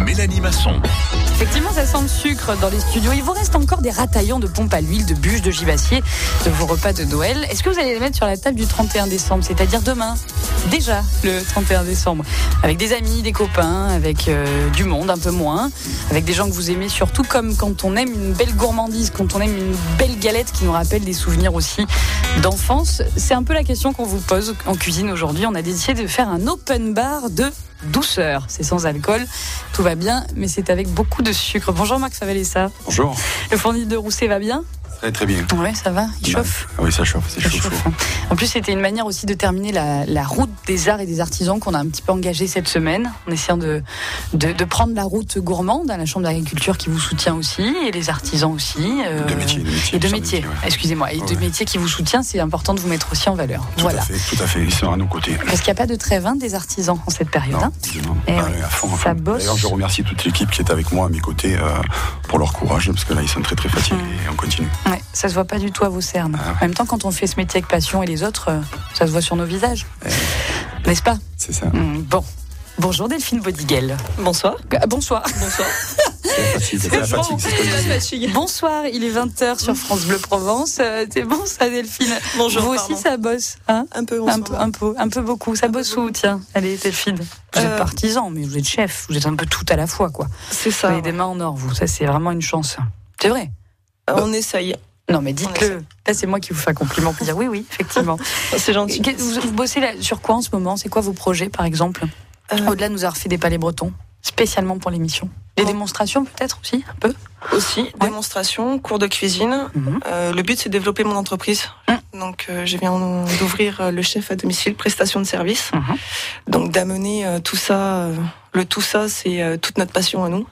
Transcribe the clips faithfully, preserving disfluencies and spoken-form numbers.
Mélanie Masson. Effectivement, ça sent le sucre dans les studios. Il vous reste encore des rataillons de pompe à l'huile, de bûches, de gibassier, de vos repas de Noël. Est-ce que vous allez les mettre sur la table du trente et un décembre, c'est-à-dire demain, déjà le trente et un décembre, avec des amis, des copains, avec euh, du monde, un peu moins, avec des gens que vous aimez, surtout comme quand on aime une belle gourmandise, quand on aime une belle galette qui nous rappelle des souvenirs aussi d'enfance. C'est un peu la question qu'on vous pose en cuisine aujourd'hui. On a décidé de faire un open bar de douceur. C'est sans alcool, tout va bien, mais c'est avec beaucoup de sucre. Bonjour Marc Favalessa. Bonjour. Le fournil de Rousset va bien ? Très très bien. Oui, ça va, il chauffe. Ah oui, ça chauffe, c'est Ça chaud, chauffe. chaud. En plus, c'était une manière aussi de terminer la, la route des arts et des artisans qu'on a un petit peu engagée cette semaine, en essayant de, de, de prendre la route gourmande à la Chambre d'agriculture qui vous soutient aussi, et les artisans aussi. Euh, De métiers, de métiers. et de de métiers, métiers, ouais. excusez-moi, et de Ouais. métiers qui vous soutient, c'est important de vous mettre aussi en valeur. Tout Voilà. à fait, tout à fait. Ils sont à nos côtés. Parce qu'il n'y a pas de trêve hein, des artisans en cette période. Non, hein. évidemment. Eh Ah oui, ouais, à fond, à ça fond. bosse. D'ailleurs, je remercie toute l'équipe qui est avec moi à mes côtés euh, pour leur courage, parce que là, ils sont très très fatigués Mm. et on continue. Ouais, ça se voit pas du tout à vos cernes. Ah ouais. En même temps, quand on fait ce métier avec passion et les autres, euh, ça se voit sur nos visages. N'est-ce pas ? C'est ça. Mmh, Bon. Bonjour Delphine Bodiguel. Bonsoir. Ah, bonsoir. Bonsoir. C'est la fatigue, c'est la fatigue, c'est ce que je disais. fatigue. Bonsoir, il est vingt heures sur France Bleu Provence. Euh, c'est bon ça Delphine ? Bonjour. Vous pardon. aussi ça bosse hein ? Un peu, un peu, un peu, un peu beaucoup. Ça bosse où, tiens ? Allez, Delphine. Vous êtes Euh, partisan, mais vous êtes chef. Vous êtes un peu tout à la fois, quoi. C'est Vous ça. avez des mains en or, vous. Ça, c'est vraiment une chance. C'est vrai. Euh, On essaye. Non, mais On dites-le. essaie. Là, c'est moi qui vous fais un compliment pour dire oui, oui, effectivement. C'est gentil. Qu'est- Vous, vous bossez là, sur quoi en ce moment ? C'est quoi vos projets, par exemple ? Euh, Au-delà de nous avoir fait des palais bretons, spécialement pour l'émission. Des Oh. démonstrations, peut-être aussi, un peu ? aussi, Ouais. démonstration, cours de cuisine. Mhm. Euh, le but, c'est de développer mon entreprise. Mm. Donc, euh, je viens d'ouvrir euh, le chef à domicile, prestation de service. Mhm. Donc, d'amener euh, tout ça, euh, le tout ça, c'est euh, toute notre passion à nous.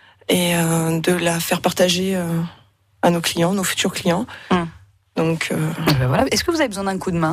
Et euh, de la faire partager euh, à nos clients, nos futurs clients. Mm. Donc, euh, Eh ben voilà. Est-ce que vous avez besoin d'un coup de main ?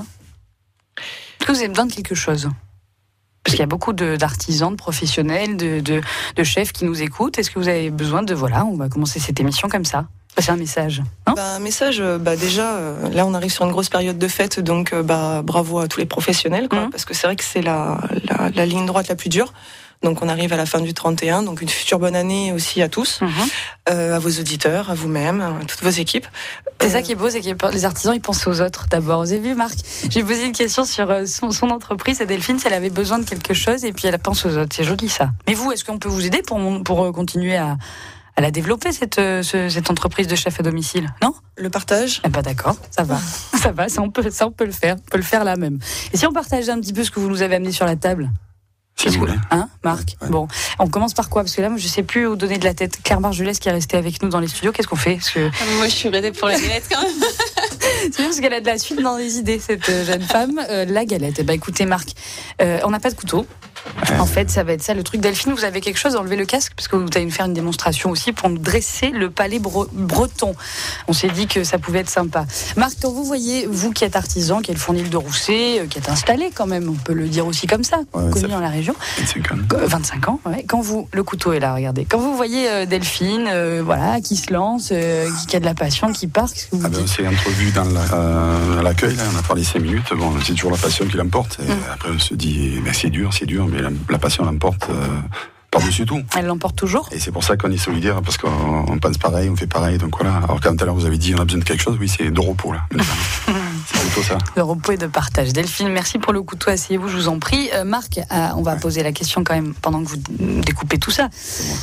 Est-ce que vous avez besoin de quelque chose ? Parce qu'il y a beaucoup de- d'artisans, de professionnels, de, de, de chefs qui nous écoutent. Est-ce que vous avez besoin de... Voilà, on va commencer cette émission comme ça. C'est un message. Hein ? Bah, un message, euh, bah déjà, euh, là on arrive sur une grosse période de fête, donc euh, bah bravo à tous les professionnels, quoi, Mhm. parce que c'est vrai que c'est la, la, la ligne droite la plus dure. Donc on arrive à la fin du trente et un, donc une future bonne année aussi à tous, Mhm. euh, à vos auditeurs, à vous-même, à toutes vos équipes. C'est Euh, ça qui est beau, c'est que les artisans, ils pensent aux autres d'abord. Vous avez vu, Marc ? J'ai posé une question sur euh, son, son entreprise à Delphine, si elle avait besoin de quelque chose, et puis elle pense aux autres. C'est joli, ça. Mais vous, est-ce qu'on peut vous aider pour, mon- pour euh, continuer à, à la développer, cette, euh, ce- cette entreprise de chef à domicile ? Non ? Le partage. Eh ben d'accord, ça va. Ça va, ça on, peut, ça on peut le faire. On peut le faire là même. Et si on partageait un petit peu ce que vous nous avez amené sur la table ? Si vous voulez. Hein, Marc ? Ouais, ouais. Bon, on commence par quoi ? Parce que là, moi, je sais plus où donner de la tête. Claire Marjolès qui est restée avec nous dans les studios, qu'est-ce qu'on fait ? Parce que Moi, je suis restée pour la galette quand même. c'est bien parce qu'elle a de la suite dans les idées, cette euh, jeune femme. Euh, la galette. Eh ben, écoutez, Marc, euh, on n'a pas de couteau. En fait, ça va être ça le truc. Delphine, vous avez quelque chose ? Enlevez le casque parce que vous allez nous faire une démonstration aussi pour nous dresser le palais bre- breton. On s'est dit que ça pouvait être sympa. Marc, quand vous voyez, vous qui êtes artisan, qui est le fournil de Rousset, euh, qui est installé quand même, on peut le dire aussi comme ça, Ouais, connu ça dans la région. vingt-cinq ans. Euh, vingt-cinq ans, ouais. Quand vous, le couteau est là, regardez. Quand vous voyez euh, Delphine, euh, voilà, qui se lance, euh, qui, qui a de la passion, qui part, qu'est-ce que vous Ah ben, on dites ? s'est entrevu dans la- euh, à l'accueil, là, on a parlé cinq minutes. Bon, c'est toujours la passion qui l'emporte. Et Mm. après, on se dit, ben, c'est dur, c'est dur, mais la, la passion l'emporte euh, par-dessus tout. Elle l'emporte toujours ? Et c'est pour ça qu'on est solidaire, parce qu'on on pense pareil, on fait pareil. Donc voilà. Alors, quand tout à l'heure vous avez dit, on a besoin de quelque chose, oui, c'est de repos, là. C'est plutôt ça. De repos et de partage. Delphine, merci pour le couteau, asseyez-vous, je vous en prie. Euh, Marc, euh, on va poser la question quand même pendant que vous découpez tout ça.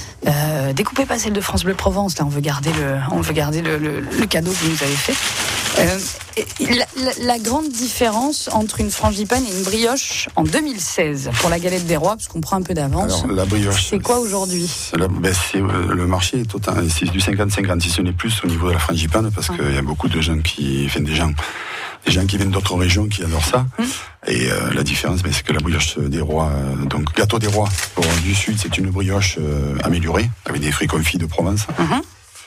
Euh, découpez pas celle de France Bleu Provence, là, on veut garder le, on veut garder le, le, le cadeau que vous nous avez fait. Euh, et la, la, la grande différence entre une frangipane et une brioche en deux mille seize, pour la galette des rois, parce qu'on prend un peu d'avance, Alors, la brioche. c'est quoi aujourd'hui ? c'est la- ben, c'est, euh, le marché est total, c'est du cinquante cinquante, si ce n'est plus au niveau de la frangipane, parce qu'il y a beaucoup de gens qui, enfin, des gens, des gens qui viennent d'autres régions qui adorent ça. Hum. Et euh, la différence, ben, c'est que la brioche des rois, euh, donc gâteau des rois, pour du sud, c'est une brioche euh, améliorée, avec des fruits confits de Provence. Mhm.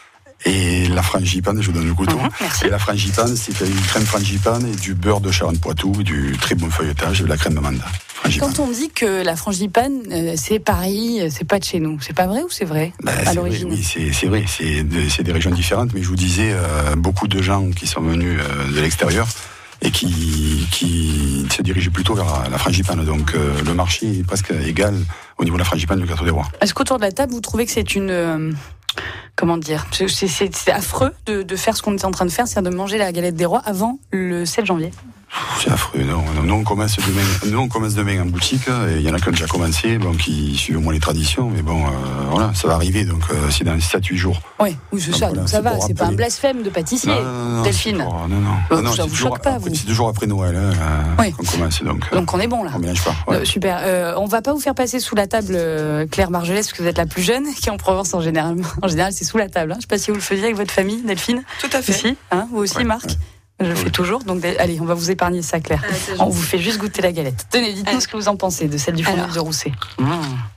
Et la frangipane, je vous donne le couteau. Mhm, merci. Et la frangipane, c'est une crème frangipane et du beurre de Charente-Poitou, du très bon feuilletage et de la crème d'amande. Frangipane. Quand on dit que la frangipane, euh, c'est Paris, c'est pas de chez nous, c'est pas vrai ou c'est vrai Ben, à c'est vrai, l'origine ? oui, c'est, c'est vrai, c'est, de- c'est des régions différentes, mais je vous disais, euh, beaucoup de gens qui sont venus euh, de l'extérieur et qui, qui se dirige plutôt vers la, la frangipane. Donc euh, le marché est presque égal au niveau de la frangipane du gâteau des rois. Est-ce qu'autour de la table, vous trouvez que c'est une... Euh, comment dire c'est, c'est, c'est affreux de, de faire ce qu'on est en train de faire, c'est-à-dire de manger la galette des rois avant le sept janvier? C'est affreux, non, non, nous on commence demain, nous on commence demain en boutique, et il y en a qui ont déjà commencé, bon, qui suivent au moins les traditions, mais bon, euh, voilà, ça va arriver, donc euh, c'est dans sept huit jours. Oui, oui c'est donc, ça, voilà, donc ça va, c'est rappeler... pas un blasphème de pâtissier, non, non, non, Delphine. Toujours, non, non, euh, non, non ça vous choque pas, après, vous. C'est deux jours après Noël, hein, oui. qu'on commence, donc. Euh, donc on est bon là. On mélange pas. Ouais. Euh, super. Euh, on va pas vous faire passer sous la table, euh, Claire Marjolais, parce que vous êtes la plus jeune, qui est en Provence en général. En général, c'est sous la table. Hein. Je sais pas si vous le faisiez avec votre famille, Delphine. Tout à fait. Aussi, hein, vous aussi, ouais, Marc. Ouais. Je le fais oui. toujours, donc allez, on va vous épargner ça, Claire. Ah, on vous fait juste goûter la galette. Tenez, dites-nous ah. ce que vous en pensez de celle du fondue de Rousset. Mmh.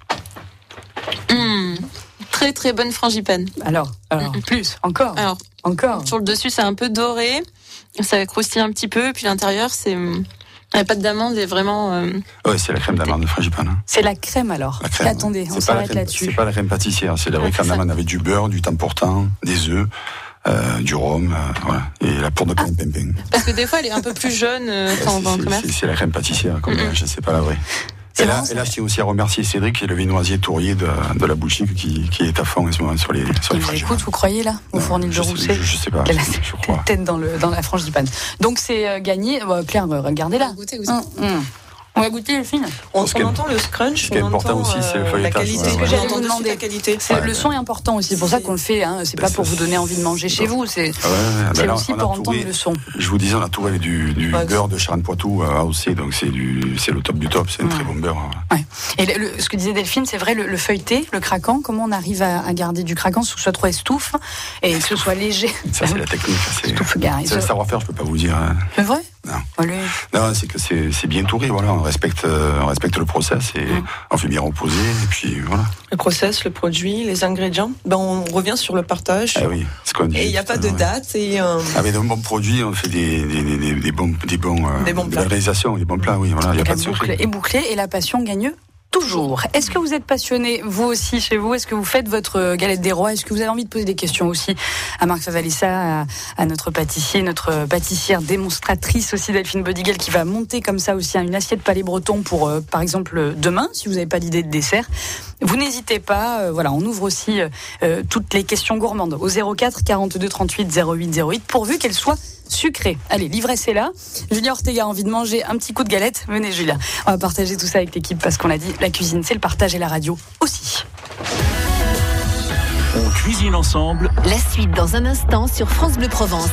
Mmh. Très très bonne frangipane. Alors, alors mmh. plus, encore, alors, encore. Sur le dessus, c'est un peu doré, ça croustille un petit peu, puis l'intérieur, c'est la pâte d'amande est vraiment. Euh... Ouais, c'est la crème d'amande de frangipane. Hein. C'est la crème alors. La crème, attendez, ouais. on s'arrête là-dessus. C'est pas la crème pâtissière, c'est la vraie crème d'amande avec du beurre, du temportin, des œufs. Euh, du rhum, euh, voilà, et la poudre de pain, pain, pain. Parce que des fois, elle est un peu plus jaune euh, quand on va en commerce. C'est, c'est la crème pâtissière, comme mm-hmm. je sais pas la vraie. Et là, et là, je tiens aussi à remercier Cédric, qui est le viennoisier tourier de, de la boutique, qui, qui est à fond en ce moment sur les sur il les vous écoute, vous croyez là, au fournil de Rousset? Je, je sais pas. Elle a je crois. Tête dans le dans la frangipane. Donc c'est euh, gagné. Bon, Claire, regardez-là. Goûtez, goûtez. Hum, hum. On va goûter, Delphine. On, on entend le scrunch, on entend aussi, c'est le la qualité. Ouais, ce que ouais. j'allais vous demander, la qualité. C'est, ouais, le son est important aussi, c'est pour ça qu'on le fait. Hein. C'est pas pour vous donner envie de manger chez vous, c'est, ah ouais, ouais. c'est ben aussi là, pour entendre tout, le son. Je vous disais, on a tout avec du, du ouais, beurre de Charentes-Poitou à Rousset, donc c'est du, c'est le top du top, c'est un ouais. très bon beurre. Ouais. Et le, le, ce que disait Delphine, c'est vrai, le, le feuilleté, le craquant, comment on arrive à, à garder du craquant, sans que ce soit trop estouffe et que ce soit léger. Ça, c'est la technique. C'est, c'est le savoir-faire, je peux pas vous dire. C'est vrai? Non. Allez. Non, c'est que c'est, c'est bien touré, voilà, on respecte, euh, on respecte le process et mmh. on fait bien reposer, et puis voilà. Le process, le produit, les ingrédients, ben on revient sur le partage. Ah oui, ce qu'on dit. Et il n'y a pas de date. Et, euh... Avec de bons produits, on fait des, des, des, des bons, des bons, euh, des bons plats. Des réalisations, des bons plats, oui, voilà, il n'y a pas de secret. Et bouclé, et la passion gagne toujours. Est-ce que vous êtes passionné, vous aussi, chez vous? Est-ce que vous faites votre galette des rois? Est-ce que vous avez envie de poser des questions aussi à Marc Favalissa, à, à notre pâtissier, notre pâtissière démonstratrice aussi, Delphine Bodiguel, qui va monter comme ça aussi une assiette palais breton pour, euh, par exemple, demain, si vous n'avez pas d'idée de dessert. Vous n'hésitez pas, euh, voilà, on ouvre aussi euh, toutes les questions gourmandes au zéro quatre quarante-deux trente-huit zéro huit zéro huit, pourvu qu'elles soient sucré. Allez, l'ivresse est là. Julien Ortega a envie de manger un petit coup de galette. Venez, Julien. On va partager tout ça avec l'équipe parce qu'on l'a dit, la cuisine, c'est le partage et la radio aussi. On cuisine ensemble. La suite dans un instant sur France Bleu Provence.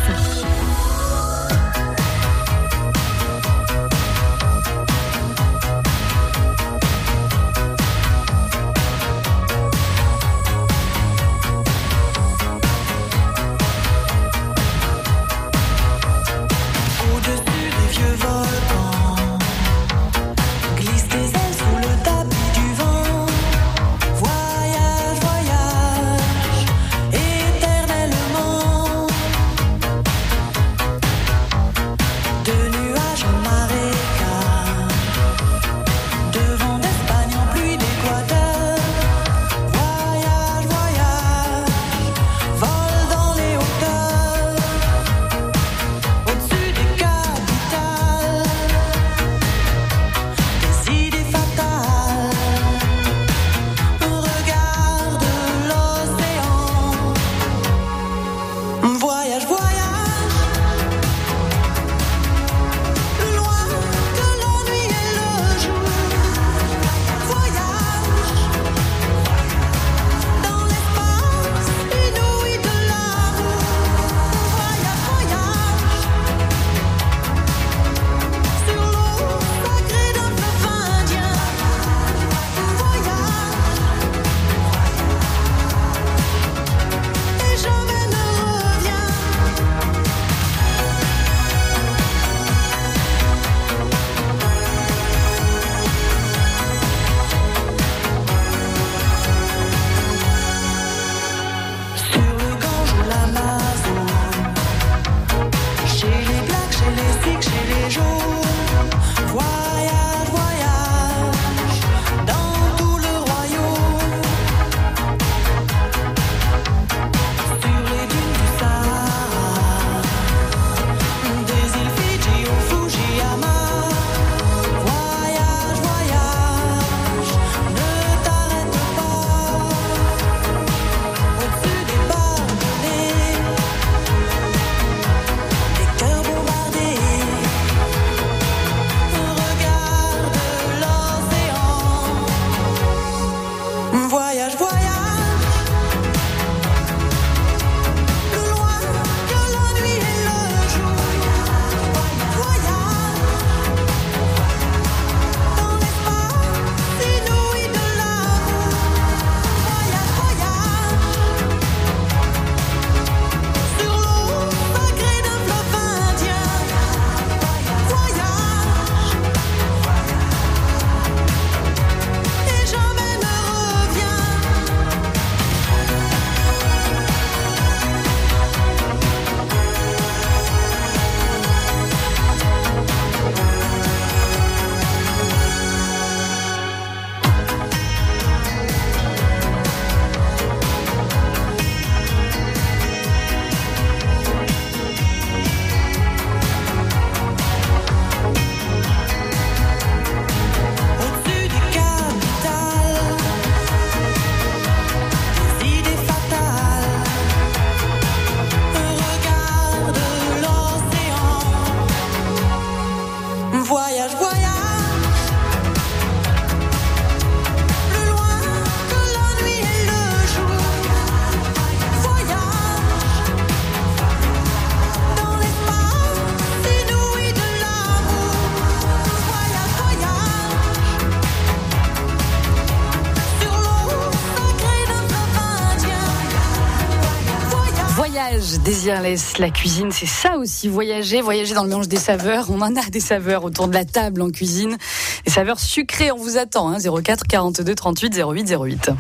voyage désirless, la cuisine, c'est ça aussi, voyager, voyager dans le mélange des saveurs. On en a des saveurs autour de la table en cuisine. Des saveurs sucrées, on vous attend, hein, zéro quatre quarante-deux trente-huit zéro huit zéro huit.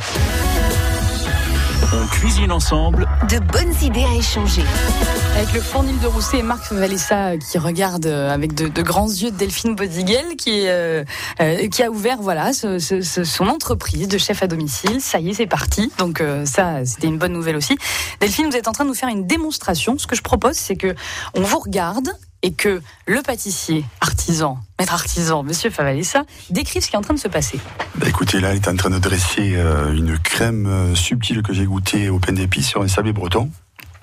On cuisine ensemble. De bonnes idées à échanger. Avec le Fournil de Rousset et Marc Valessa qui regarde avec de, de grands yeux Delphine Bodiguel qui, euh, euh, qui a ouvert voilà, ce, ce, ce, son entreprise de chef à domicile. Ça y est, c'est parti. Donc euh, ça, c'était une bonne nouvelle aussi. Delphine, vous êtes en train de nous faire une démonstration. Ce que je propose, c'est que on vous regarde et que le pâtissier, artisan, maître artisan, monsieur Favalessa, décrive ce qui est en train de se passer. Bah écoutez, là, il est en train de dresser euh, une crème euh, subtile que j'ai goûtée au pain d'épices sur un sablé breton.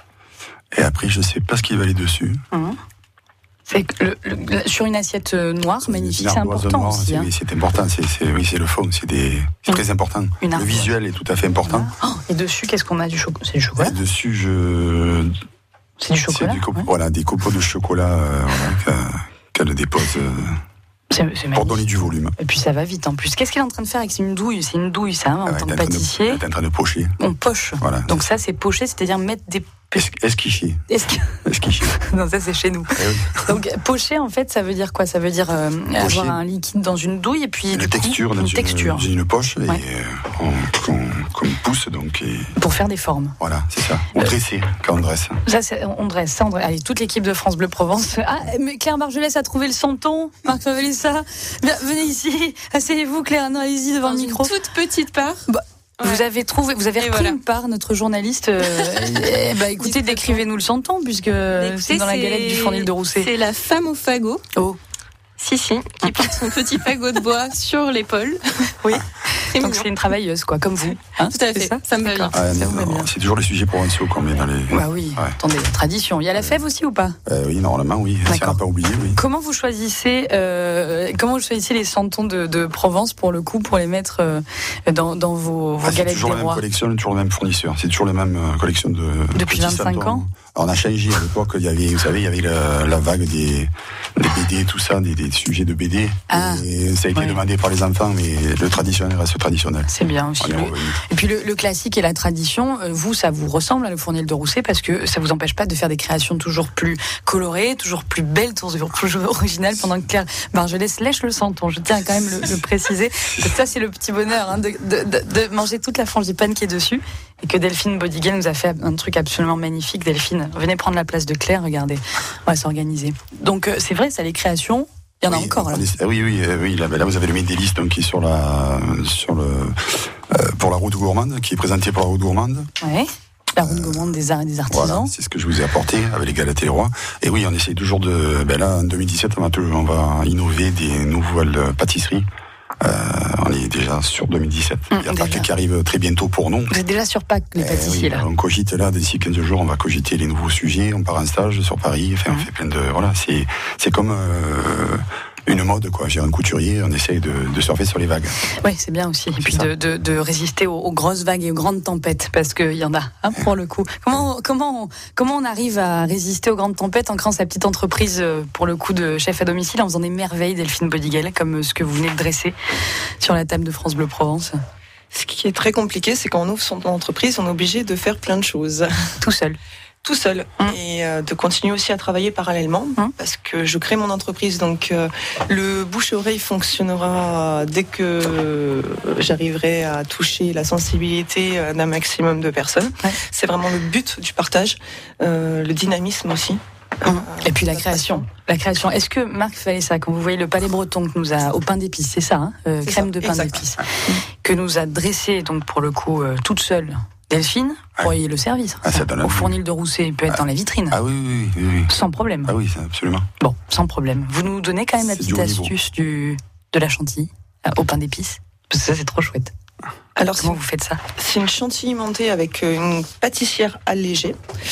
Et après, je ne sais pas ce qu'il va aller dessus. Mmh. C'est que le, le, sur une assiette noire, magnifique, c'est important noire, aussi. C'est, hein. Oui, c'est important. C'est, c'est, oui, c'est le fond. C'est, des, c'est très important. Une le visuel est tout à fait important. Oh, et dessus, qu'est-ce qu'on a du chocolat? C'est du chocolat. Et dessus, je... C'est du chocolat. C'est du copo- ouais. Voilà, des copeaux de chocolat euh, voilà, qu'elle dépose euh, c'est, c'est pour donner du volume. Et puis ça va vite en plus. Qu'est-ce qu'elle est en train de faire avec une douille? C'est une douille, ça, hein, en Ah, tant que elle est en train de- pâtissier. Elle est en train de pocher. On poche. Voilà. Donc ça, c'est pocher, c'est-à-dire mettre des... Es- Esquicher. Est-ce que... Esquicher. Non, ça c'est chez nous. Eh oui. Donc pocher, en fait, ça veut dire quoi? Ça veut dire euh, avoir un liquide dans une douille et puis Une du texture coup, dans une une, texture dans une poche et Ouais. euh, on, qu'on, qu'on pousse donc et pour faire des formes. voilà, c'est ça. Ou dresser quand on dresse. Ça, c'est, on dresse, ça, on dresse. Allez, toute l'équipe de France Bleu Provence. Ah, mais Claire Bargelès a trouvé le santon. Marc Favalessa, bien, venez ici. Asseyez-vous, Claire. Non, allez-y devant Dans le une micro. toute petite part. Bah, Ouais. Vous avez trouvé, vous avez Et repris voilà. une part, notre journaliste. Euh, eh, bah, écoutez, décrivez-nous le santon, puisque Écoutez, c'est dans la galette du Fournil de Rousset. C'est la femme au fagot. Oh. Si, si, qui porte son petit fagot de bois sur l'épaule. Oui. Très Donc mignon. c'est une travailleuse, quoi, comme vous. Hein, Tout à c'est fait, ça, ça me va bien. Ah, Ça non, vous va non, bien. c'est toujours les sujets provinciaux qu'on met dans les. Bah oui. Ouais. Attendez, tradition. Il y a la fève aussi ou pas? Euh, oui, normalement, oui. Si on D'accord. n'a pas oublié, oui. Comment vous choisissez, euh, comment vous choisissez les santons de, de Provence pour le coup, pour les mettre euh, dans, dans vos, vos Ah, c'est galettes toujours des la même rois? collection, toujours le même fournisseur. C'est toujours la même euh, collection de. Depuis petits vingt-cinq santons. ans. Alors, on a changé à l'époque. Il y avait, vous savez, il y avait la, la vague des, des B D, tout ça, des, des sujets de B D. Ah. Et ça a été Ouais. demandé par les enfants, mais le traditionnel reste traditionnel. C'est bien aussi. On est Le- revenu. Et puis le, le classique et la tradition, euh, vous, ça vous ressemble à le Fournil de Rousset parce que ça vous empêche pas de faire des créations toujours plus colorées, toujours plus belles, toujours plus originales pendant que Claire Bargelès lèche le santon. Je tiens à quand même le, le préciser. Parce que ça, c'est le petit bonheur hein, de, de, de, de manger toute la frangipane qui est dessus. Et que Delphine Bodiguel nous a fait un truc absolument magnifique. Delphine, venez prendre la place de Claire, regardez. On va s'organiser. Donc euh, c'est vrai, ça, les créations, il y en a Oui, encore là. on est- Oui, oui, euh, oui. Là, ben là, vous avez le Médélis, donc qui est sur la, sur le, euh, pour la route gourmande, qui est présenté par la route gourmande. Ouais. La route gourmande des arts et des artisans. Voilà, c'est ce que je vous ai apporté avec les galettes et les rois. Et oui, on essaie toujours de. Ben là, en deux mille dix-sept, on va, toujours, on va innover des nouvelles pâtisseries. Euh, on est déjà sur deux mille dix-sept. Mmh, Il y a Pâques déjà. qui arrive très bientôt pour nous. Vous êtes déjà sur Pâques, les Eh pâtissiers oui, là. on cogite là, d'ici quinze jours, on va cogiter les nouveaux sujets. On part en stage sur Paris. Enfin, Mmh. on fait plein de. Voilà, c'est, c'est comme. Euh, une mode, quoi. J'ai un couturier, on essaye de, de surfer sur les vagues. Oui, c'est bien aussi. Et puis ça. de, de, de résister aux, aux grosses vagues et aux grandes tempêtes, parce qu'il y en a, hein, pour le coup. Comment, comment, on, comment on arrive à résister aux grandes tempêtes en créant sa petite entreprise, euh, pour le coup, de chef à domicile, en faisant des merveilles, Delphine Bodiguel, comme ce que vous venez de dresser sur la table de France Bleu Provence, Ce qui est très compliqué, c'est quand on ouvre son entreprise, on est obligé de faire plein de choses. tout seul. Tout seul. Mmh. Et euh, de continuer aussi à travailler parallèlement, Mmh. parce que je crée mon entreprise, donc euh, le bouche-oreille fonctionnera dès que j'arriverai à toucher la sensibilité euh, d'un maximum de personnes. Ouais. C'est vraiment le but du partage, euh, le dynamisme aussi. Mmh. Et puis la création. La création. Est-ce que Marc Valessa, quand vous voyez le palais breton que nous a au pain d'épices, c'est ça, hein, euh, C'est crème ça, de pain exact. d'épices, que nous a dressé donc pour le coup euh, toute seule Delphine, vous pourriez le servir. Ah, ça donne Au envie. Fournil de Rousset, il peut être Ah. dans la vitrine. Ah oui, oui, oui. oui. Sans problème. Ah oui, ça, absolument. Bon, sans problème. Vous nous donnez quand même la C'est petite du haut niveau. astuce du, de la chantilly euh, au pain d'épices. Parce que ça, c'est trop chouette. Alors, c'est Comment vous faites ça? c'est une chantilly montée avec euh, une pâtissière allégée.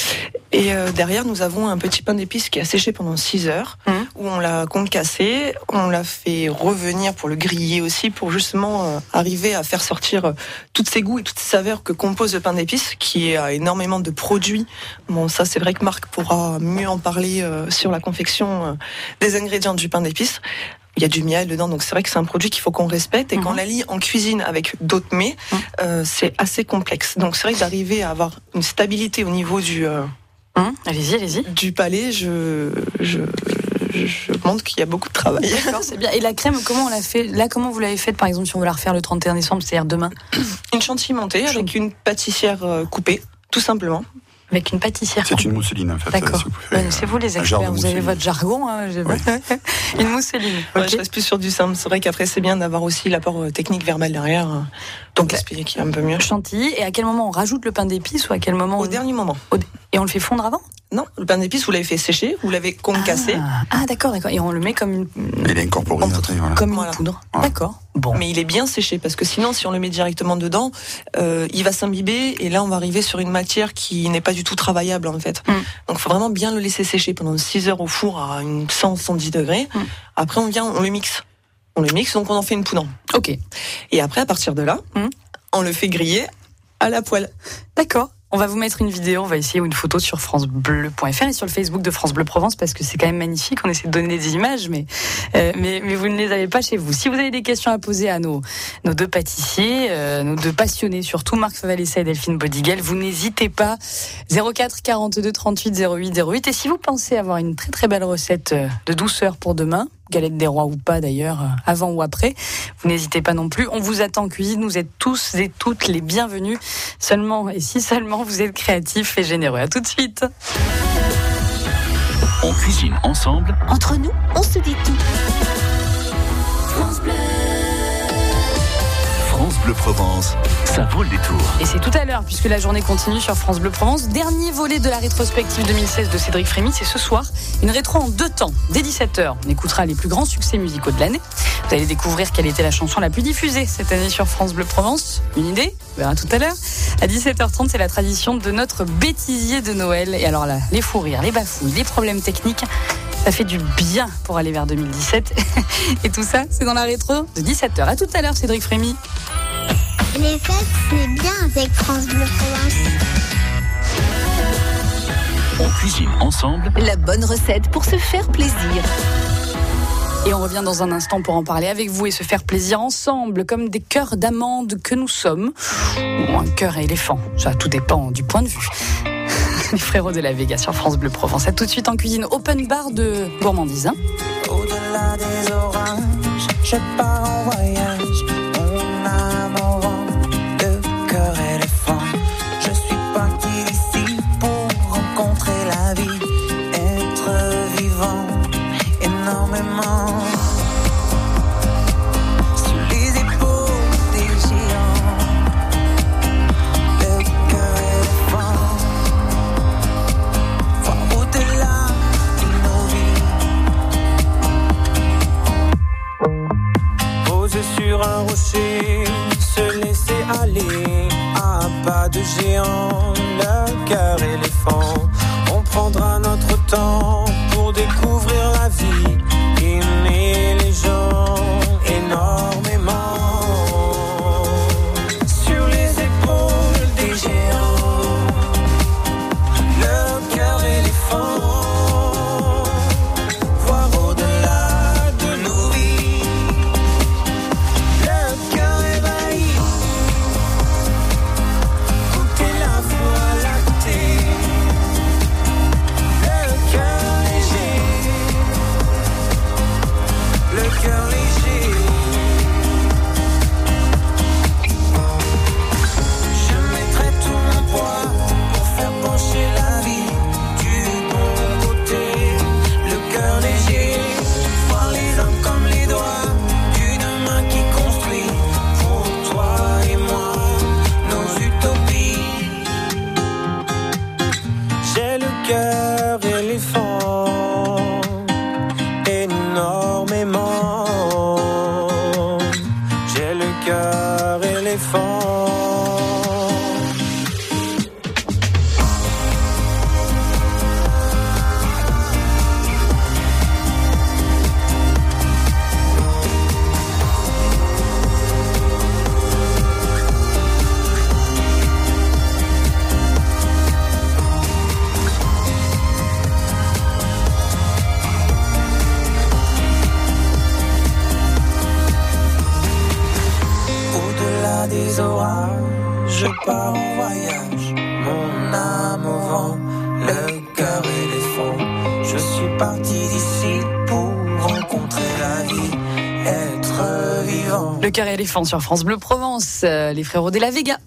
Et euh, derrière, nous avons un petit pain d'épices qui a séché pendant six heures, Mmh. où on l'a concassé, on l'a fait revenir pour le griller aussi, pour justement euh, arriver à faire sortir euh, tous ces goûts et toutes ces saveurs que compose le pain d'épices, qui a énormément de produits. Bon, ça, c'est vrai que Marc pourra mieux en parler euh, sur la confection euh, des ingrédients du pain d'épices. Il y a du miel dedans, donc c'est vrai que c'est un produit qu'il faut qu'on respecte. Et Mhm. quand on la lie en cuisine avec d'autres mets, Mhm. euh, c'est assez complexe. Donc c'est vrai que d'arriver à avoir une stabilité au niveau du, euh, Hum, allez-y, allez-y. Du palais, je, je, je, je montre qu'il y a beaucoup de travail. D'accord, c'est bien. Et la crème, comment on l'a fait? Là, comment vous l'avez faite, par exemple, si on veut la refaire le trente et un décembre, c'est-à-dire demain? Une chantilly montée avec une pâtissière coupée, tout simplement. Avec une pâtissière. C'est une mousseline en fait. D'accord. Si vous pouvez, Ouais, c'est vous les experts, vous avez votre jargon. Hein, oui. Une mousseline. Ouais, Okay. je reste plus sur du simple. C'est vrai qu'après c'est bien d'avoir aussi l'apport technique verbal derrière. Donc expliquer qui est un peu mieux. Chantilly. Et à quel moment on rajoute le pain d'épices ou à quel moment Au on... dernier moment. Au... Et on le fait fondre avant? Non, le pain d'épices vous l'avez fait sécher, vous l'avez concassé. Ah, ah d'accord, d'accord. Et on le met comme une. Il est incorporé après, voilà. Comme une Voilà. poudre. Voilà. D'accord. Bon. Mais il est bien séché parce que sinon, si on le met directement dedans, euh, il va s'imbiber et là, on va arriver sur une matière qui n'est pas du tout travaillable en fait. Mm. Donc, il faut vraiment bien le laisser sécher pendant six heures au four à une cent, cent dix degrés. Mm. Après, on vient, on le mixe. On le mixe, donc on en fait une poudre. Ok. Et après, à partir de là, Mm. on le fait griller à la poêle. D'accord. On va vous mettre une vidéo, on va essayer, ou une photo sur francebleu point f r et sur le Facebook de France Bleu Provence parce que c'est quand même magnifique. On essaie de donner des images, mais, euh, mais, mais vous ne les avez pas chez vous. Si vous avez des questions à poser à nos, nos deux pâtissiers, euh, nos deux passionnés, surtout Marc Favalessa et Delphine Bodiguel, vous n'hésitez pas. zéro quatre quarante-deux trente-huit zéro huit zéro huit. Et si vous pensez avoir une très très belle recette de douceur pour demain, galette des rois ou pas d'ailleurs, avant ou après, vous n'hésitez pas non plus. On vous attend en cuisine, vous êtes tous et toutes les bienvenus. Seulement, et si seulement vous êtes créatifs et généreux. À tout de suite. On cuisine ensemble. Entre nous, on se dit tout. France Bleu Provence, ça vaut le détour. Et c'est tout à l'heure, puisque la journée continue sur France Bleu Provence. Dernier volet de la rétrospective deux mille seize de Cédric Frémy, c'est ce soir. Une rétro en deux temps. Dès dix-sept heures, on écoutera les plus grands succès musicaux de l'année. Vous allez découvrir quelle était la chanson la plus diffusée cette année sur France Bleu Provence. Une idée? On verra tout à l'heure. À dix-sept heures trente, c'est la tradition de notre bêtisier de Noël. Et alors là, les fous rires, les bafouilles, les problèmes techniques, ça fait du bien pour aller vers deux mille dix-sept. Et tout ça, c'est dans la rétro de dix-sept heures. À tout à l'heure, Cédric Frémy. Les fêtes, c'est bien avec France Bleu Provence. On cuisine ensemble. La bonne recette pour se faire plaisir. Et on revient dans un instant pour en parler avec vous et se faire plaisir ensemble, comme des cœurs d'amande que nous sommes, ou un cœur à éléphant. Ça, tout dépend du point de vue. Les frérots de la Vega sur France Bleu Provence. À tout de suite en cuisine, open bar de gourmandise. Hein. Au-delà des orages, je pars en voyage. Mon âme au vent, le cœur éléphant. Je suis parti d'ici pour rencontrer la vie, être vivant énormément. Sur les épaules des géants, le cœur éléphant. Voir au-delà de nos vies. Posé sur un rocher, se laisser aller à pas de géant, le cœur éléphant. On prendra notre temps pour découvrir la vie, aimer les gens énormément. Sur les épaules des géants, le cœur éléphant. Voir au-delà de nos vies, le cœur ébahi. Goûter la voie lactée, le cœur léger, le cœur léger. Je mettrai tout mon poids pour faire pencher la vie du bon côté, le cœur léger. Voir les hommes comme les doigts d'une main qui construit pour toi et moi nos utopies. J'ai le cœur éléphant, énormément. J'ai le cœur éléphant. Au-delà des orages, je pars en voyage. Mon âme au vent, le Le cœur éléphant sur France Bleu Provence, euh, les frérots de la Vega.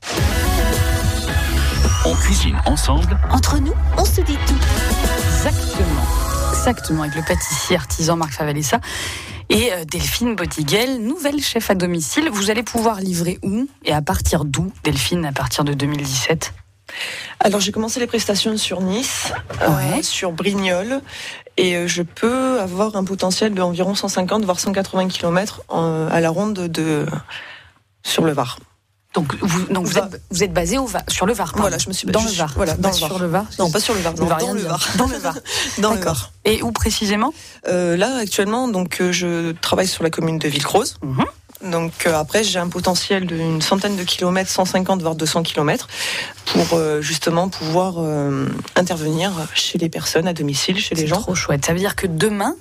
On cuisine ensemble. Entre nous, on se dit tout. Exactement. Exactement, avec le pâtissier artisan Marc Favalessa et euh, Delphine Botiguel, nouvelle chef à domicile. Vous allez pouvoir livrer où et à partir d'où, Delphine, à partir de deux mille dix-sept? Alors j'ai commencé les prestations sur Nice, Ouais. euh, sur Brignoles, et euh, je peux avoir un potentiel d'environ cent cinquante voire cent quatre-vingts kilomètres en- à la ronde de sur le Var. Donc, vous, donc vous, Va- êtes, vous êtes basé au Var, sur le Var, pardon. Voilà, je me suis dans je le suis- Var. Voilà, dans Pas le Var. sur le Var. Non, pas sur le Var, Ça non, veut dans rien le dire. Var. Dans le Var. Dans le D'accord. Var. Et où précisément? Euh, là actuellement, donc euh, je travaille sur la commune de Villecroze. Mhm. Donc euh, après, j'ai un potentiel d'une centaine de kilomètres, cent cinquante voire deux cents kilomètres, pour euh, justement pouvoir euh, intervenir chez les personnes, à domicile, chez les C'est gens. trop chouette. Ça veut dire que demain,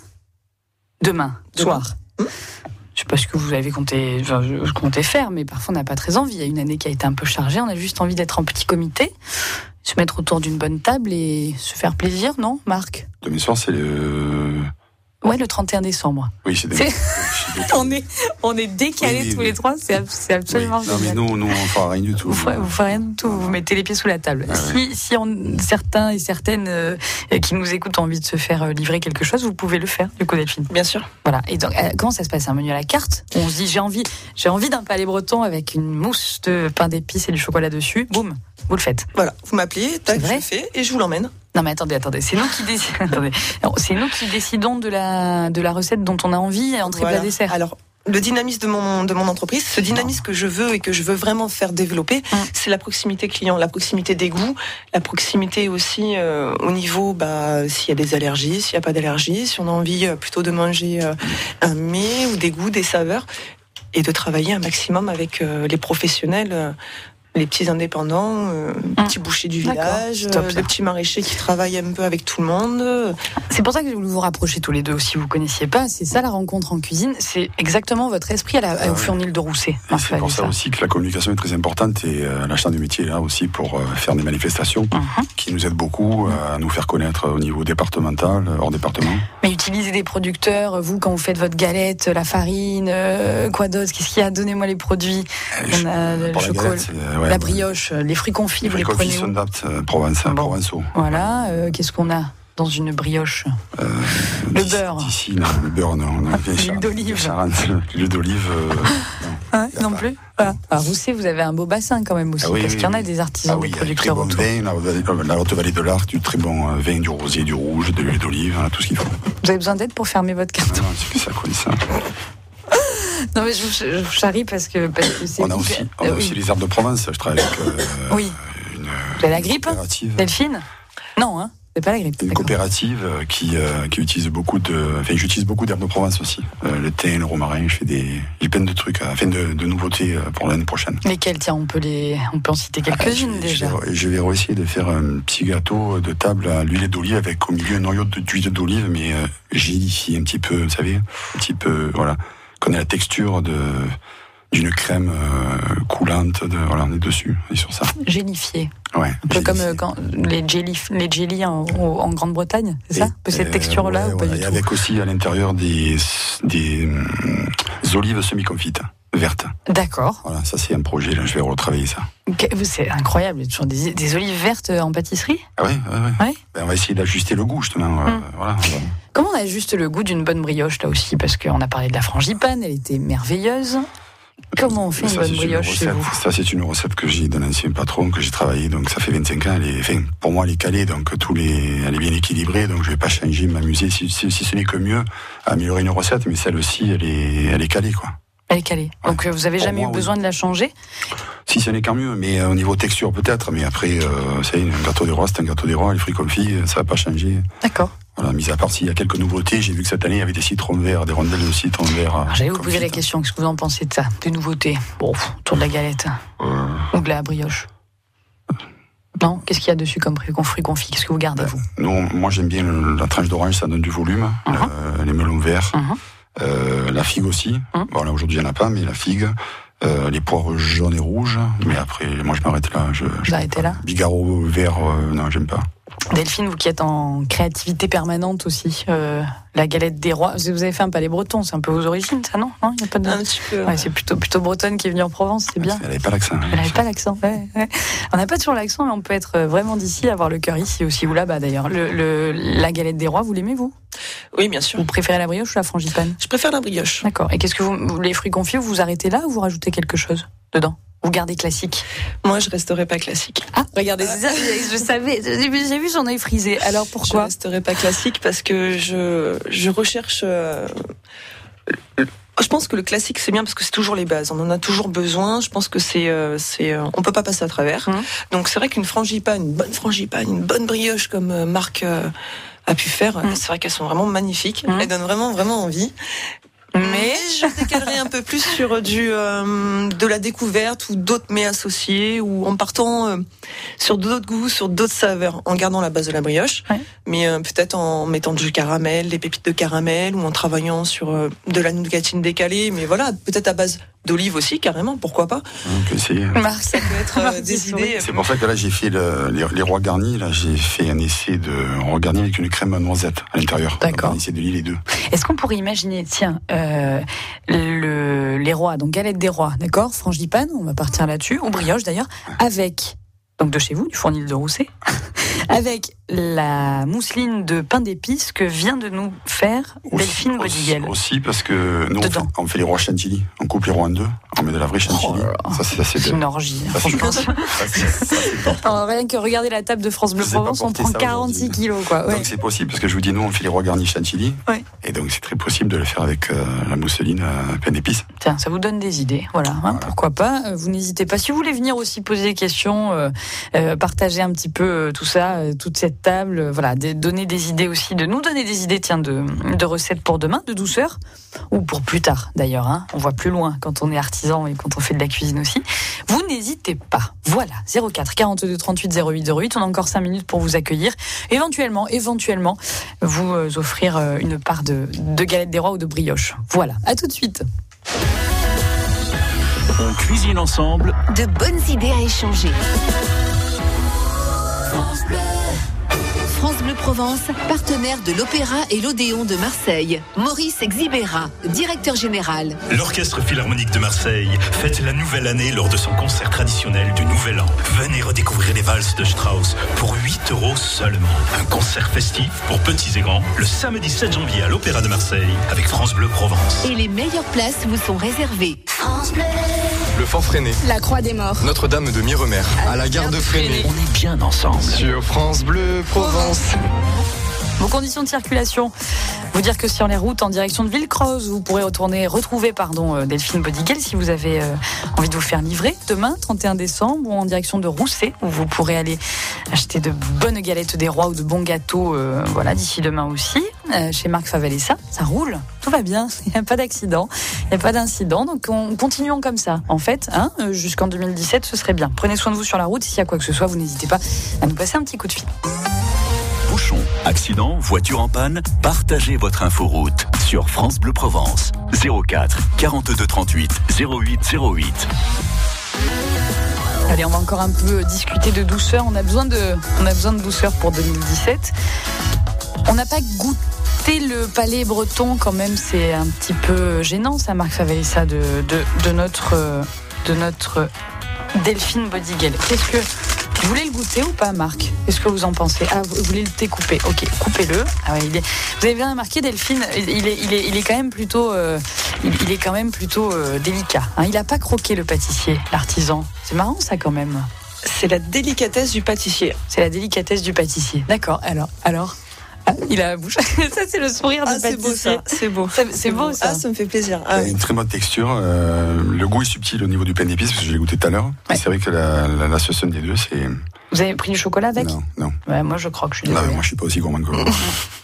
demain, Demain. soir, Hmm. je sais pas ce que vous avez compté, enfin, je, je comptais faire, mais parfois on n'a pas très envie. Il y a une année qui a été un peu chargée, on a juste envie d'être en petit comité, se mettre autour d'une bonne table et se faire plaisir, non, Marc? Demain soir, c'est le. Ouais, le trente et un décembre. Oui, c'est C'est- demain. Je suis On est, on est décalés Oui, oui, tous oui. les trois, c'est, ab- c'est absolument Oui. Non, mais génial. nous, nous, on fera rien du tout. Vous ferez, vous ferez rien du tout, vous mettez les pieds sous la table. Ah si si on, certains et certaines euh, qui nous écoutent ont envie de se faire euh, livrer quelque chose, vous pouvez le faire, du coup, Delphine. Bien sûr. Voilà. Et donc, euh, comment ça se passe? Un menu à la carte? On se dit, j'ai envie, j'ai envie d'un palais breton avec une mousse de pain d'épices et du chocolat dessus. Boum, vous le faites. Voilà, vous m'appelez, tac, C'est je vrai le fais et je vous l'emmène. Non, mais attendez, attendez. C'est nous qui décidons. attendez. Alors, c'est nous qui décidons de la de la recette dont on a envie, entrée, Voilà. plat, dessert. Alors, le dynamisme de mon, de mon entreprise, ce dynamisme que je veux et que je veux vraiment faire développer, Mm. c'est la proximité client, la proximité des goûts, la proximité aussi euh, au niveau, bah, s'il y a des allergies, s'il n'y a pas d'allergies, si on a envie euh, plutôt de manger euh, un mets ou des goûts, des saveurs, et de travailler un maximum avec euh, les professionnels. euh, les petits indépendants, euh, Mm. petits bouchers du D'accord. village, Top, euh, ça. les petits maraîchers qui travaillent un peu avec tout le monde. C'est pour ça que je voulais vous rapprocher tous les deux. Si vous connaissiez pas, c'est ça la rencontre en cuisine. C'est exactement votre esprit à la, Ah au ouais. Fournil de Rousset. Et Marc c'est pour ça Favalessa. aussi que la communication est très importante et euh, la chambre du métier est là aussi pour euh, faire des manifestations Mhm. qui nous aident beaucoup euh, à nous faire connaître au niveau départemental, hors département. Mais utilisez des producteurs, vous, quand vous faites votre galette, la farine, euh, quoi d'autre? Qu'est-ce qu'il y a? Donnez-moi les produits. On a le Pour la chocolat, galette, c'est, euh, ouais, la ouais. brioche, les fruits confits, Les vous les fruits confits prenez sont où? d'aptes, euh, Provence, Bon. provençaux. Voilà, euh, qu'est-ce qu'on a dans une brioche? Euh, Le d'ici- beurre. D'ici, non, le beurre, non. non L'huile d'olive. Charente, l'huile d'olive. euh, Hein, y a non pas. plus. Voilà. À Rousset, vous avez un beau bassin quand même aussi, Ah oui, parce oui, qu'il y en a oui. des artisans, Ah oui, des il y a du très producteurs bon autour. vin, la, haute- la haute vallée de l'Arc, du très bon euh, vin, du rosier, du rouge, de l'huile d'olive, hein, tout ce qu'il faut. Vous avez besoin d'aide pour fermer votre carte? Non, non, c'est que ça, quoi, ça. Non, mais je, vous- je vous charrie parce que parce que c'est. On a aussi, on a Euh, aussi oui. les herbes de Provence. Je travaille avec euh, Oui. une, Vous avez la grippe, coopérative, Delphine? Non, hein, c'est pas la grippe. une d'accord. coopérative euh, qui, euh, qui utilise beaucoup de. Enfin, j'utilise beaucoup d'herbes de Provence aussi. Euh, le thym, le romarin, je fais des. J'ai plein de trucs, enfin de, de nouveautés euh, pour l'année prochaine. Lesquels? Tiens, on peut les, on peut en citer quelques-unes Ah, je, déjà. Je vais, je vais essayer de faire un petit gâteau de table à l'huile d'olive avec au milieu un noyau de- d'huile d'olive, mais euh, gélifié un petit peu, vous savez, un petit peu, voilà, qu'on ait la texture de d'une crème euh, coulante, de, voilà, on est dessus, on est sur ça. Gélifié. Ouais. Un peu comme gélifié. euh, quand les jelly, les jelly en, en Grande-Bretagne, c'est ça? Un peu cette Euh, texture-là ouais, ou pas ouais, du et tout? avec aussi à l'intérieur des, des hum, olives semi-confites, vertes. D'accord. Voilà, ça c'est un projet, là, je vais retravailler ça. Ok, C'est incroyable, il y a toujours des, des olives vertes en pâtisserie. Ah ouais, ouais, ouais. Ouais. Ben, on va essayer d'ajuster le goût, justement. euh, Hum. voilà. Comment on ajuste le goût d'une bonne brioche là aussi? Parce qu'on a parlé de la frangipane, elle était merveilleuse. Comment on fait une Ça, bonne c'est brioche chez recette. vous? Ça, c'est une recette que j'ai d'un ancien patron que j'ai travaillé. Donc, ça fait vingt-cinq ans. Elle est, enfin, pour moi, elle est calée. Donc, tous les, elle est bien équilibrée. Donc, je vais pas changer, m'amuser. Si, si, si ce n'est que mieux, à améliorer une recette. Mais celle-ci, elle est, elle est calée, quoi. Elle est calée. Donc euh, vous avez Pour jamais moi, eu oui. besoin de la changer? Si ce n'est qu'en mieux. Mais euh, au niveau texture, peut-être. Mais après, euh, c'est un gâteau des rois, c'est un gâteau des rois. Les fruits confits, ça va pas changer. D'accord. Voilà, mis à part s'il y a quelques nouveautés, j'ai vu que cette année, il y avait des citrons verts, des rondelles de citron vert. Alors, J'allais vous poser la question, qu'est-ce que vous en pensez de ça? Des nouveautés? Bon, pff, autour de la galette. Euh, Ou de la brioche? Non? Qu'est-ce qu'il y a dessus comme fruits confits? Qu'est-ce que vous gardez, vous? non, moi, j'aime bien le- la tranche d'orange, ça donne du volume. Mhm. Euh, les melons verts. Mhm. Euh, la figue aussi. Mhm. Voilà, aujourd'hui, il n'y en a pas, mais la figue. Euh, les poires jaunes et rouges. Mais après, moi, je m'arrête là. Je, je Vous arrêtez là? Bigarro vert, euh, non, j'aime pas. Delphine, vous qui êtes en créativité permanente aussi, euh, la galette des rois, vous avez fait un palais breton, c'est un peu vos origines, ça, non, non, y a pas de... Un petit peu. Ouais, c'est plutôt plutôt bretonne qui est venue en Provence, c'est bien. Elle n'avait pas l'accent. Elle n'avait pas l'accent. Ouais, ouais. On n'a pas toujours l'accent, mais on peut être vraiment d'ici, avoir le cœur ici aussi ou là-bas d'ailleurs. Le, le, la galette des rois, vous l'aimez vous? Oui, bien sûr. Vous préférez la brioche ou la frangipane? Je préfère la brioche. D'accord. Et qu'est-ce que vous, les fruits confits, vous vous arrêtez là ou vous rajoutez quelque chose dedans? Vous gardez classique? Moi, je resterai pas classique. Ah, regardez, c'est ça, je savais, j'ai vu son œil frisé. Alors pourquoi? Je resterai pas classique parce que je, je recherche. Euh, je pense que le classique c'est bien parce que c'est toujours les bases. On en a toujours besoin. Je pense que c'est, euh, c'est, euh, on peut pas passer à travers. Mmh. Donc c'est vrai qu'une frangipane, une bonne frangipane, une bonne brioche comme euh, Marc euh, a pu faire, mmh. c'est vrai qu'elles sont vraiment magnifiques. Mmh. Elles donnent vraiment, vraiment envie. Mais je décalerai un peu plus sur du euh, de la découverte ou d'autres mets associés ou en partant euh, sur d'autres goûts, sur d'autres saveurs, en gardant la base de la brioche, ouais. mais euh, peut-être en mettant du caramel, des pépites de caramel ou en travaillant sur euh, de la nougatine décalée, mais voilà, peut-être à base d'olive aussi, carrément, pourquoi pas. On peut essayer. Marc, ça peut être euh, des idées. C'est pour ça que là j'ai fait le, les, les rois garnis, là j'ai fait un essai de rois garnis avec une crème noisette à l'intérieur. D'accord. Donc, un essai de l'île les deux. Est-ce qu'on pourrait imaginer, tiens, euh, le, les rois, donc galette des rois, d'accord, frangipane, on va partir là-dessus, ou brioche d'ailleurs, ouais. avec, donc de chez vous, du Fournil de Rousset, avec la mousseline de pain d'épices que vient de nous faire Delphine Bodigel. Aussi parce que nous on fait, on fait les rois chantilly, on coupe les rois en deux, on met de la vraie chantilly. Oh, ça c'est assez c'est une orgie. Alors, rien que regarder la table de France Bleu Provence, on prend quarante-six kilos quoi. Ouais. Donc c'est possible parce que je vous dis nous on fait les rois garnis chantilly. Ouais. Et donc c'est très possible de le faire avec euh, la mousseline euh, pain d'épices. Tiens, ça vous donne des idées, voilà. Hein, voilà. Pourquoi pas. Vous n'hésitez pas. Si vous voulez venir aussi poser des questions, euh, euh, partager un petit peu euh, tout ça, euh, toute cette table, euh, voilà, de donner des idées aussi, de nous donner des idées, tiens, de, de recettes pour demain, de douceur, ou pour plus tard d'ailleurs. Hein. On voit plus loin quand on est artisan et quand on fait de la cuisine aussi. Vous n'hésitez pas. Voilà, zéro quatre quarante-deux trente-huit zéro huit zéro huit. On a encore cinq minutes pour vous accueillir. Éventuellement, éventuellement, vous euh, offrir euh, une part de, de galette des rois ou de brioche. Voilà, à tout de suite. On cuisine ensemble. De bonnes idées à échanger. France Bleu Provence, partenaire de l'Opéra et l'Odéon de Marseille. Maurice Exibera, directeur général. L'Orchestre Philharmonique de Marseille fête la nouvelle année lors de son concert traditionnel du Nouvel An. Venez redécouvrir les valses de Strauss pour huit euros seulement. Un concert festif pour petits et grands le samedi sept janvier à l'Opéra de Marseille avec France Bleu Provence. Et les meilleures places vous sont réservées. France Bleu. Le Fort Freinet, la Croix des Morts, Notre-Dame de Miremer, à, à la gare de Freinet. On est bien ensemble. Sur France Bleu Provence. Vos conditions de circulation. Vous dire que sur les routes en direction de Villecroze, vous pourrez retourner, retrouver pardon, Delphine Bodigel si vous avez euh, envie de vous faire livrer demain, trente et un décembre, ou en direction de Rousset, où vous pourrez aller acheter de bonnes galettes des rois ou de bons gâteaux euh, voilà, d'ici demain aussi, euh, chez Marc Favalessa. Ça roule, tout va bien, il n'y a pas d'accident, il n'y a pas d'incident, donc on continuons comme ça. En fait, hein, jusqu'en deux mille dix-sept, ce serait bien. Prenez soin de vous sur la route, s'il y a quoi que ce soit, vous n'hésitez pas à nous passer un petit coup de fil. Bouchon, accident, voiture en panne, partagez votre inforoute sur France Bleu Provence. zéro quatre quarante-deux trente-huit zéro huit zéro huit. Allez, on va encore un peu discuter de douceur. On a besoin de, on a besoin de douceur pour deux mille dix-sept. On n'a pas goûté le palais breton quand même. C'est un petit peu gênant, ça, Marc Favalessa, de, de, de notre, de notre Delphine Bodigel. Qu'est-ce que vous voulez le goûter ou pas, Marc? Qu'est-ce que vous en pensez? Ah, vous voulez le découper? Ok, coupez-le. Ah ouais, il est... Vous avez bien remarqué, Delphine, il est, il est, il est quand même plutôt, euh, il, il est quand même plutôt euh, délicat. Hein. Il n'a pas croqué le pâtissier, l'artisan. C'est marrant ça quand même. C'est la délicatesse du pâtissier. C'est la délicatesse du pâtissier. D'accord. Alors, alors. Ah, il a la bouche. Ça, c'est le sourire ah, du pâtissier. C'est beau, ça. C'est beau. C'est, c'est beau, ça. Ah, ça me fait plaisir. Ah, il y a une très bonne texture. Euh, le goût est subtil au niveau du pain d'épices, parce que je l'ai goûté tout à l'heure. Ouais. C'est vrai que la, la, l'association des deux, c'est... Vous avez pris du chocolat avec? Non, non. Ouais, moi, je crois que je suis désolée. Non, moi, je suis pas aussi gourmand que vous.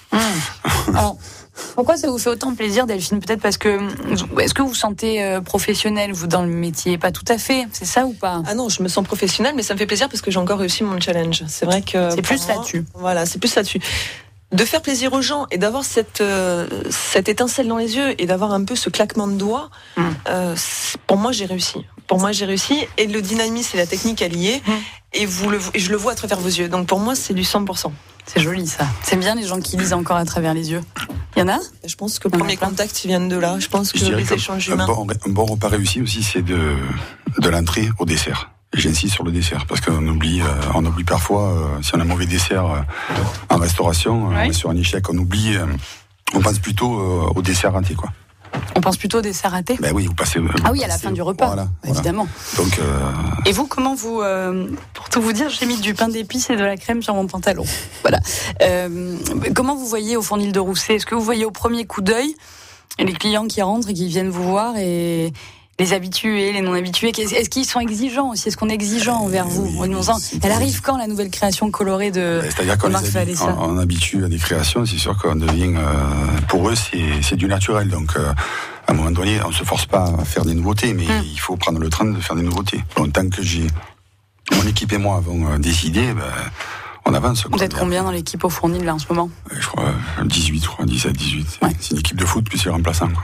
mmh. Alors, pourquoi ça vous fait autant plaisir, Delphine? Peut-être parce que... Est-ce que vous vous sentez euh, professionnelle, vous, dans le métier? Pas tout à fait. C'est ça ou pas? Ah non, je me sens professionnelle, mais ça me fait plaisir parce que j'ai encore réussi mon challenge. C'est vrai que... C'est plus moi, là-dessus. Voilà, c'est plus là-dessus. De faire plaisir aux gens et d'avoir cette euh, cette étincelle dans les yeux et d'avoir un peu ce claquement de doigts, mmh. euh, pour moi j'ai réussi. Pour moi, j'ai réussi. Et le dynamisme et la technique, elle y est. Mmh. Et, vous le, et je le vois à travers vos yeux. Donc pour moi, c'est du cent pour cent. C'est joli ça. C'est bien les gens qui lisent encore à travers les yeux. Il y en a ? Je pense que le premier contact, ils viennent de là. Je pense que je les échanges humains. Un bon, un bon repas réussi aussi, c'est de, de l'entrée au dessert. Et j'insiste sur le dessert, parce qu'on oublie, euh, on oublie parfois, euh, si on a un mauvais dessert euh, en restauration, ouais. on est sur un échec, on oublie, euh, on pense plutôt euh, au dessert raté, quoi. On pense plutôt au dessert raté ? Ben oui, vous passez. Vous ah oui, passez, à la fin du repas, voilà, évidemment. Voilà. Donc. Euh... Et vous, comment vous, euh, pour tout vous dire, j'ai mis du pain d'épices et de la crème sur mon pantalon. Voilà. Euh, comment vous voyez au Fournil de Rousset ? Est-ce que vous voyez au premier coup d'œil les clients qui rentrent et qui viennent vous voir et les habitués, les non-habitués, est-ce qu'ils sont exigeants aussi ? Est-ce qu'on est exigeant envers vous ? Oui, oui, Elle arrive quand la nouvelle création colorée de C'est-à-dire qu'on Marc les habitue, on, on habitue à des créations, c'est sûr qu'on devient, euh, pour eux, c'est, c'est du naturel. Donc, euh, à un moment donné, on ne se force pas à faire des nouveautés, mais hum. il faut prendre le train de faire des nouveautés. Donc, tant que j'ai mon équipe et moi avons décidé, ben, on avance. Vous êtes combien dans l'équipe au Fournil là en ce moment ? Je crois dix-huit, je crois, dix-sept, dix-huit. Ouais. C'est une équipe de foot plus les remplaçants. Quoi.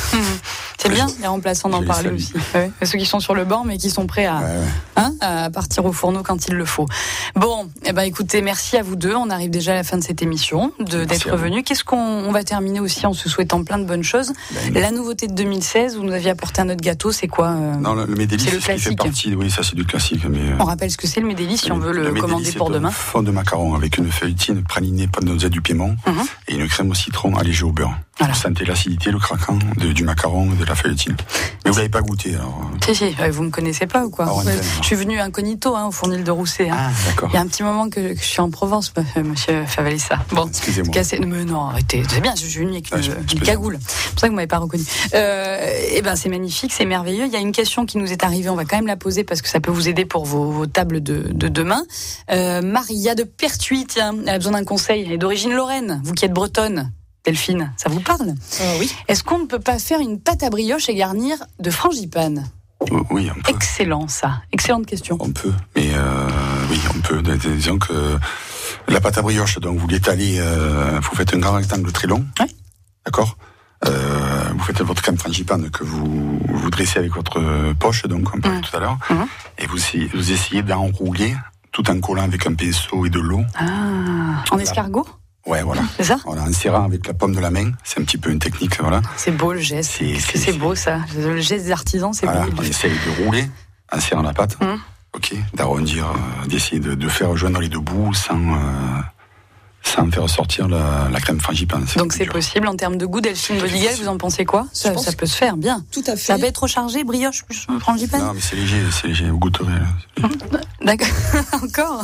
C'est bien, les remplaçants d'en parler aussi. Ouais. Ceux qui sont sur le banc, mais qui sont prêts à, ouais, ouais. Hein, à partir au fourneau quand il le faut. Bon, eh ben, écoutez, merci à vous deux. On arrive déjà à la fin de cette émission, de, d'être venus. Qu'est-ce qu'on on va terminer aussi en se souhaitant plein de bonnes choses. Ben, la nouveauté de deux mille seize, vous nous aviez apporté un autre gâteau, c'est quoi euh, Non, le, le Médélis, c'est le classique. Fait partie, oui, ça c'est du classique. Mais, euh, on rappelle ce que c'est le Médélis, si le, on veut le, le commander pour demain. Un fond de macaron avec une feuilletine pralinée par nos aides du Piémont mm-hmm. et une crème au citron allégée au beurre. Voilà. Vous sentez l'acidité, le craquant de, du macaron et de la feuilletine. Mais vous l'avez pas goûté alors. Si, si, vous me connaissez pas ou quoi ah, ouais, je suis venu incognito hein, au Fournil de Rousset. Hein. Ah, d'accord. Il y a un petit moment que, que je suis en Provence, monsieur Favalissa. Bon, excusez-moi. Cassé, mais non, arrêtez. C'est bien, je suis venu avec une, ah, une cagoule. C'est pour ça que vous m'avez pas reconnu. Euh, eh ben, c'est magnifique, c'est merveilleux. Il y a une question qui nous est arrivée, on va quand même la poser parce que ça peut vous aider pour vos, vos tables de, de demain. Euh, Maria de Pertuis, tiens, elle a besoin d'un conseil. Elle est d'origine lorraine, vous qui êtes bretonne. Delphine, ça vous parle ? euh, Oui. Est-ce qu'on ne peut pas faire une pâte à brioche et garnir de frangipane ? Oui, on peut. Excellent, ça. Excellente question. On peut, mais euh, oui, on peut. Disons que la pâte à brioche, donc vous l'étalez, euh, vous faites un grand rectangle très long. Oui. D'accord. Euh, vous faites votre crème frangipane que vous vous dressez avec votre poche, donc on parlait mmh. tout à l'heure, mmh. et vous, vous essayez d'enrouler tout en collant avec un pinceau et de l'eau. Ah, en escargot ? Ouais, voilà. C'est ça ? Voilà, en serrant avec la paume de la main, c'est un petit peu une technique, voilà. C'est beau le geste. C'est, c'est, c'est beau ça. Le geste des artisans, c'est voilà, beau. On essaye de rouler en serrant la pâte, mmh. ok, d'arrondir, euh, d'essayer de, de faire joindre les deux bouts sans, euh, sans faire sortir la, la crème frangipane. C'est donc c'est dur. Possible en termes de goût. Delphine Bodiguel, vous en pensez quoi ? Ça, ça peut se faire bien. Tout à fait. Ça va être trop chargé, brioche plus frangipane ? Non, mais c'est léger, c'est léger. Vous goûterez. Là. D'accord. Encore ?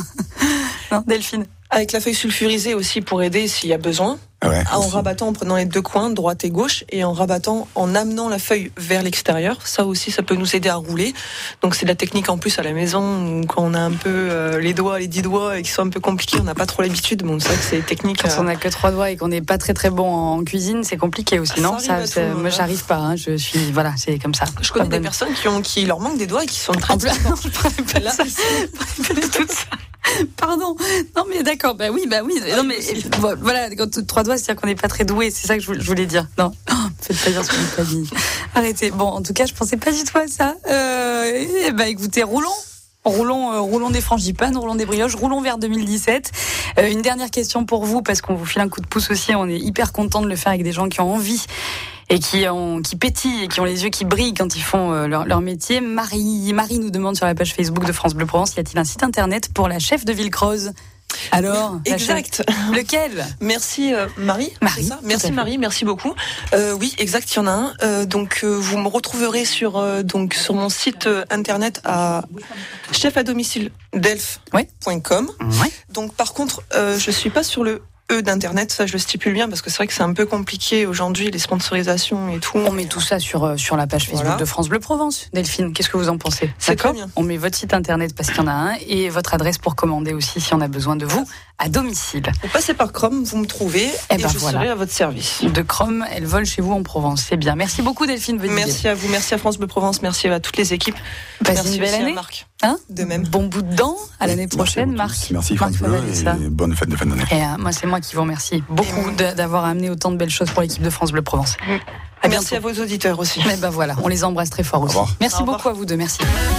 Non, Delphine. Avec la feuille sulfurisée aussi pour aider s'il y a besoin. Ouais, en aussi. Rabattant, en prenant les deux coins, droite et gauche, et en rabattant, en amenant la feuille vers l'extérieur. Ça aussi, ça peut nous aider à rouler. Donc c'est de la technique en plus à la maison, quand on a un peu euh, les doigts, les dix doigts, et qui sont un peu compliqués, on n'a pas trop l'habitude. Bon, c'est vrai que c'est technique. Quand euh... on n'a que trois doigts et qu'on n'est pas très très bon en cuisine, c'est compliqué aussi, ça non ça, ça, tout, Moi, j'arrive pas. Hein, je suis, voilà, c'est comme ça. Je connais pas des bonne. personnes qui ont, qui leur manquent des doigts et qui sont très. En plus, non, je parlais pas de ça. Je parlais tout ça. Pardon. Non mais d'accord. Bah oui, bah oui. Non mais voilà, quand trois doigts, c'est-à-dire qu'on n'est pas très doué. C'est ça que je voulais dire. Non, oh, faites pas dire ce que j'ai pas dit. Arrêtez. Bon, en tout cas, je pensais pas du tout à ça. Euh, eh ben, écoutez, roulons. Roulons, euh, roulons des frangipanes, roulons des brioches, roulons vers deux mille dix-sept. Euh, une dernière question pour vous, parce qu'on vous file un coup de pouce aussi. On est hyper content de le faire avec des gens qui ont envie et qui ont, qui pétillent et qui ont les yeux qui brillent quand ils font euh, leur, leur métier. Marie, Marie nous demande sur la page Facebook de France Bleu Provence, y a-t-il un site internet pour la chef de Villecroze ? Alors, exact. Lequel ? Merci euh, Marie. Marie. Ça merci Marie, merci beaucoup. Euh, oui, exact, il y en a un. Euh, donc euh, vous me retrouverez sur euh, donc sur mon site euh, internet à chef à domicile delph point com. Oui. Oui. Donc par contre, euh, je suis pas sur le E d'internet, ça je le stipule bien parce que c'est vrai que c'est un peu compliqué aujourd'hui les sponsorisations et tout. On met tout ça sur sur la page Facebook voilà. de France Bleu Provence. Delphine, qu'est-ce que vous en pensez ? C'est très bien. On met votre site internet parce qu'il y en a un et votre adresse pour commander aussi si on a besoin de vous à domicile. Vous passez par Chrome, vous me trouvez et, et ben je voilà. serai à votre service. De Chrome, elle vole chez vous en Provence, c'est bien. Merci beaucoup Delphine Bodiguel. Merci à vous, merci à France Bleu Provence, merci à toutes les équipes. Passez merci une belle année. À Marc. Hein de même. Bon bout de dents à l'année prochaine, Marc. Merci France Bleu et bonne fête de fin d'année. Et euh, moi c'est moi qui vous remercie beaucoup de, d'avoir amené autant de belles choses pour l'équipe de France Bleu Provence. Mmh. À Merci bientôt. à vos auditeurs aussi. Mais ben voilà, on les embrasse très fort aussi. Merci beaucoup à vous deux. Merci.